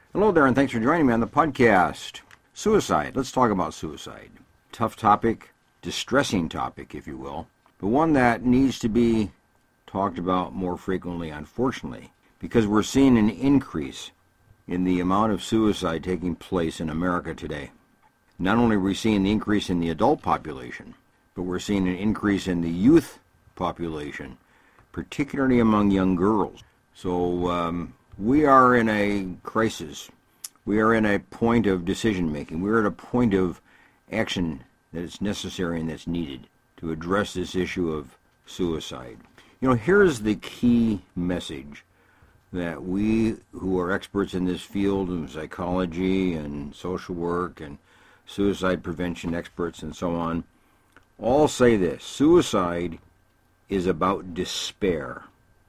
Hello there, and thanks for joining me on the podcast. Suicide. Let's talk about suicide. Tough topic, distressing topic, if you will, but one that needs to be talked about more frequently, unfortunately, because we're seeing an increase in the amount of suicide taking place in America today. Not only are we seeing the increase in the adult population, but we're seeing an increase in the youth population, particularly among young girls. So we are in a crisis. We are in a point of decision making. We're at a point of action that is necessary and that's needed to address this issue of suicide. Here's the key message that we who are experts in this field of psychology and social work and suicide prevention experts and so on all say this: suicide is about despair.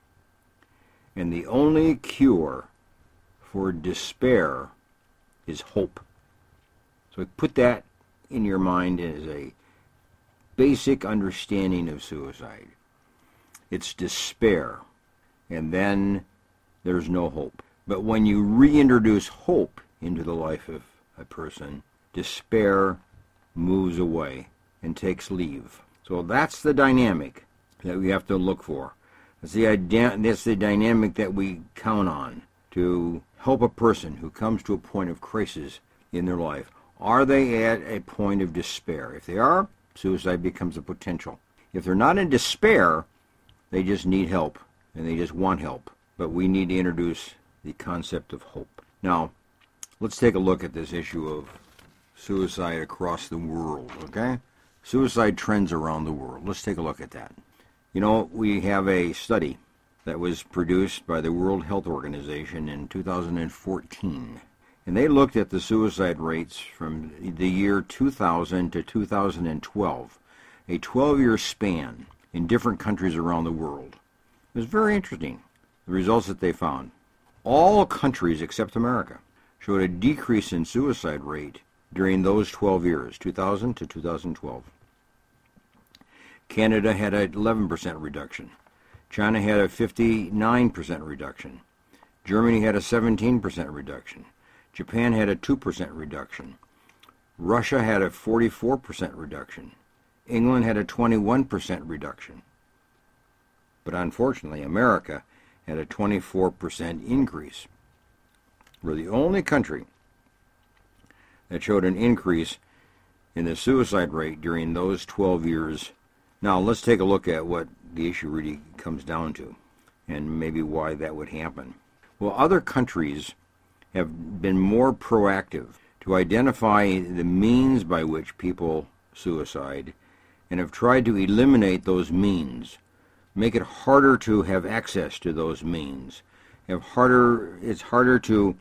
And the only cure for despair is hope. So put that in your mind as a basic understanding of suicide. It's despair, and then there's no hope. But when you reintroduce hope into the life of a person, despair moves away and takes leave. So that's the dynamic that we have to look for. That's the dynamic that we count on to help a person who comes to a point of crisis in their life. Are they at a point of despair? If they are, suicide becomes a potential. If they're not in despair, they just need help, and they just want help. But we need to introduce the concept of hope. Now, let's take a look at this issue of suicide across the world, okay? Suicide trends around the world. Let's take a look at that. We have a study that was produced by the World Health Organization in 2014. And they looked at the suicide rates from the year 2000 to 2012, a 12-year span in different countries around the world. It was very interesting, the results that they found. All countries except America showed a decrease in suicide rate during those 12 years, 2000 to 2012. Canada had an 11% reduction. China had a 59% reduction. Germany had a 17% reduction. Japan had a 2% reduction. Russia had a 44% reduction. England had a 21% reduction. But unfortunately, America had a 24% increase. We're the only country that showed an increase in the suicide rate during those 12 years. Now, let's take a look at what the issue really comes down to and maybe why that would happen. Well, other countries have been more proactive to identify the means by which people suicide and have tried to eliminate those means, make it harder to have access to those means. It's harder to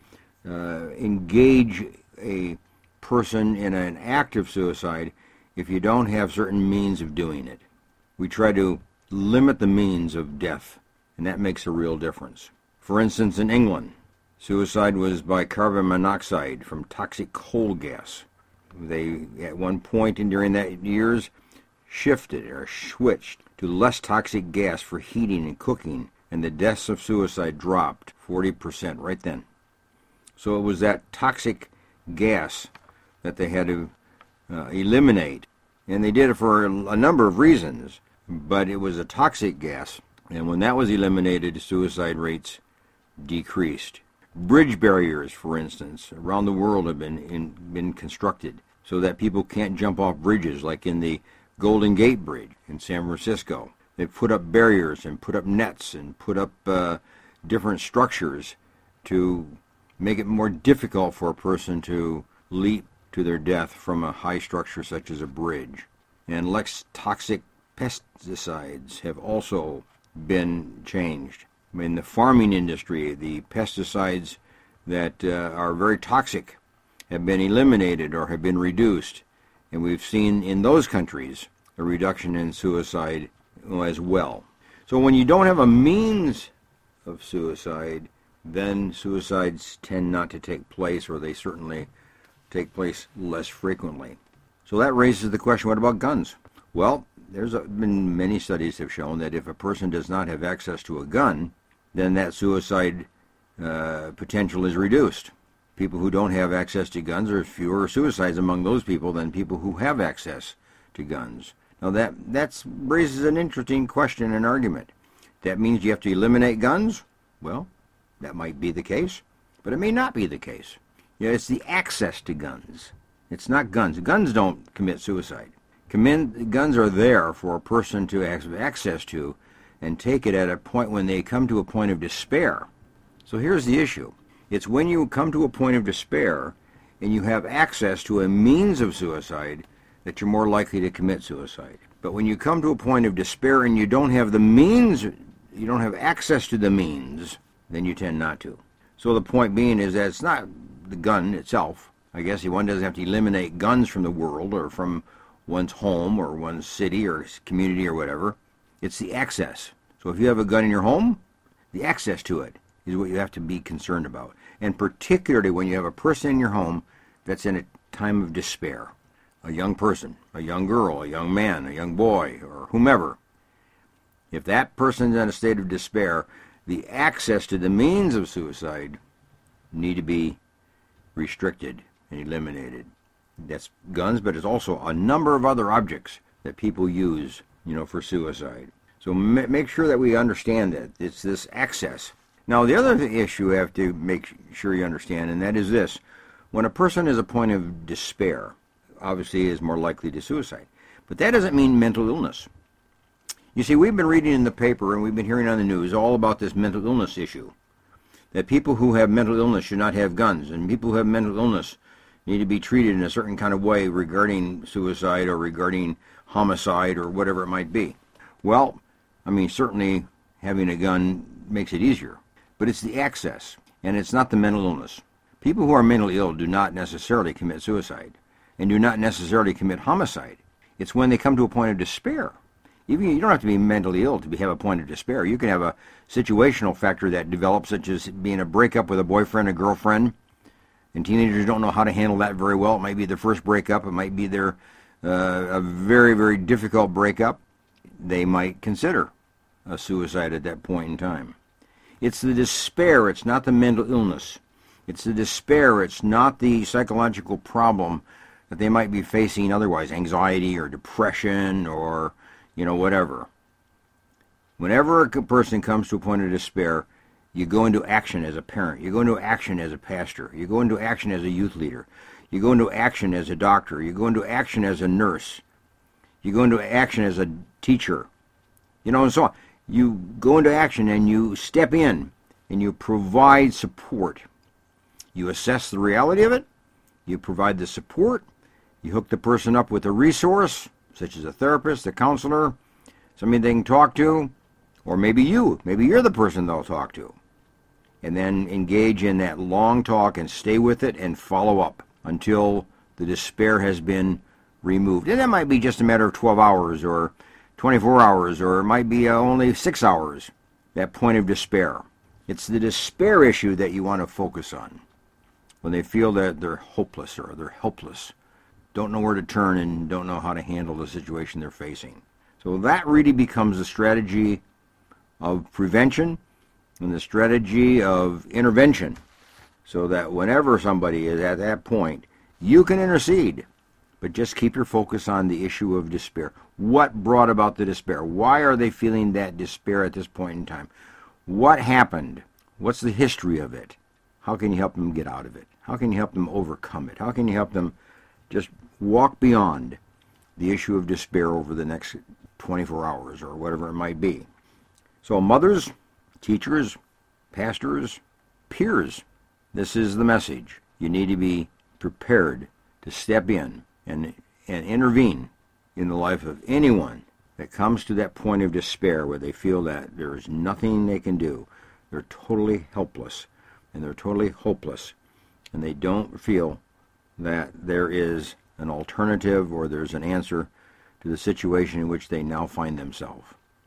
engage a person in an act of suicide if you don't have certain means of doing it. We try to limit the means of death, and that makes a real difference. For instance, in England, suicide was by carbon monoxide from toxic coal gas. They, at one point during that years, shifted or switched to less toxic gas for heating and cooking, and the deaths of suicide dropped 40% right then. So it was that toxic gas that they had to eliminate, and they did it for a number of reasons, but it was a toxic gas, and when that was eliminated, suicide rates decreased. Bridge barriers, for instance, around the world have been constructed so that people can't jump off bridges, like in the Golden Gate Bridge in San Francisco. They've put up barriers and put up nets and put up different structures to make it more difficult for a person to leap to their death from a high structure such as a bridge. And less toxic pesticides have also been changed. In the farming industry, the pesticides that are very toxic have been eliminated or have been reduced. And we've seen in those countries a reduction in suicide as well. So when you don't have a means of suicide, then suicides tend not to take place, or they certainly take place less frequently. So that raises the question, what about guns? Well, there's been many studies have shown that if a person does not have access to a gun, then that suicide potential is reduced. People who don't have access to guns, there's fewer suicides among those people than people who have access to guns. Now that raises an interesting question and argument. That means you have to eliminate guns? Well, that might be the case, but it may not be the case. It's the access to guns. It's not guns. Guns don't commit suicide. Guns are there for a person to have access to and take it at a point when they come to a point of despair. So here's the issue. It's when you come to a point of despair and you have access to a means of suicide that you're more likely to commit suicide. But when you come to a point of despair and you don't have the means, you don't have access to the means, then you tend not to. So the point being is that it's not the gun itself. I guess one doesn't have to eliminate guns from the world or from one's home or one's city or community or whatever. It's the access. So if you have a gun in your home, the access to it is what you have to be concerned about. And particularly when you have a person in your home that's in a time of despair. A young person, a young girl, a young man, a young boy, or whomever. If that person's in a state of despair, the access to the means of suicide need to be restricted and eliminated. That's guns, but it's also a number of other objects that people use, for suicide. So make sure that we understand that it's this access. Now, the other issue you have to make sure you understand, and that is this. When a person is at a point of despair, obviously is more likely to suicide. But that doesn't mean mental illness. You see, we've been reading in the paper and we've been hearing on the news all about this mental illness issue. That people who have mental illness should not have guns, and people who have mental illness need to be treated in a certain kind of way regarding suicide or regarding homicide or whatever it might be. Well, certainly having a gun makes it easier. But it's the access, and it's not the mental illness. People who are mentally ill do not necessarily commit suicide and do not necessarily commit homicide. It's when they come to a point of despair. Even you don't have to be mentally ill to have a point of despair. You can have a situational factor that develops, such as being a breakup with a boyfriend or girlfriend, and teenagers don't know how to handle that very well. It might be their first breakup. It might be their a very, very difficult breakup. They might consider a suicide at that point in time. It's the despair. It's not the mental illness. It's the despair. It's not the psychological problem that they might be facing otherwise, anxiety or depression or, whatever. Whenever a person comes to a point of despair, you go into action as a parent. You go into action as a pastor. You go into action as a youth leader. You go into action as a doctor. You go into action as a nurse. You go into action as a teacher. And so on. You go into action and you step in and you provide support. You assess the reality of it. You provide the support. You hook the person up with a resource, such as a therapist, a counselor, somebody they can talk to, or maybe you're the person they'll talk to. And then engage in that long talk and stay with it and follow up until the despair has been removed. And that might be just a matter of 12 hours or 24 hours, or it might be only 6 hours, that point of despair. It's the despair issue that you want to focus on. When they feel that they're hopeless or they're helpless, don't know where to turn and don't know how to handle the situation they're facing. So that really becomes the strategy of prevention and the strategy of intervention, so that whenever somebody is at that point, you can intercede, but just keep your focus on the issue of despair. What brought about the despair? Why are they feeling that despair at this point in time? What happened? What's the history of it? How can you help them get out of it? How can you help them overcome it? How can you help them just walk beyond the issue of despair over the next 24 hours or whatever it might be? So mothers, teachers, pastors, peers, this is the message. You need to be prepared to step in and intervene in the life of anyone that comes to that point of despair where they feel that there is nothing they can do. They're totally helpless and they're totally hopeless, and they don't feel that there is an alternative or there's an answer to the situation in which they now find themselves.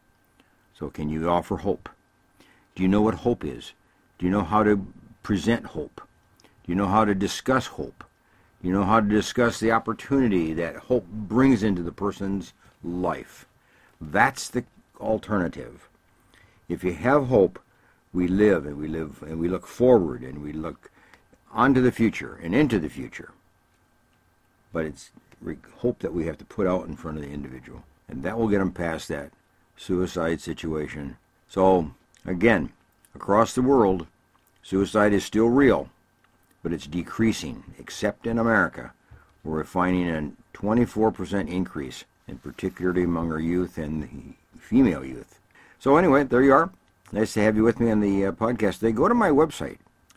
So can you offer hope? Do you know what hope is? Do you know how to present hope? Do you know how to discuss hope? Do you know how to discuss the opportunity that hope brings into the person's life? That's the alternative. If you have hope, we live and we look forward and we look onto the future and into the future. But it's hope that we have to put out in front of the individual. And that will get them past that suicide situation. So, again, across the world, suicide is still real, but it's decreasing, except in America, where we're finding a 24% increase, and particularly among our youth and the female youth. So anyway, there you are. Nice to have you with me on the podcast today. Go to my website,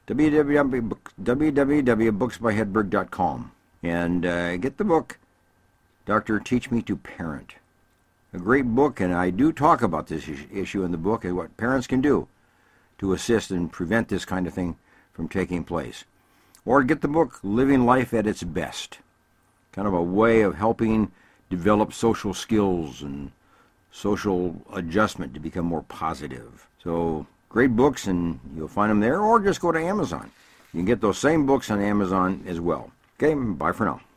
www.booksbyhedberg.com, and get the book, Dr. Teach Me to Parent. A great book, and I do talk about this issue in the book and what parents can do to assist and prevent this kind of thing from taking place. Or get the book, Living Life at Its Best. Kind of a way of helping develop social skills and social adjustment to become more positive. So, great books, and you'll find them there, or just go to Amazon. You can get those same books on Amazon as well. Okay, bye for now.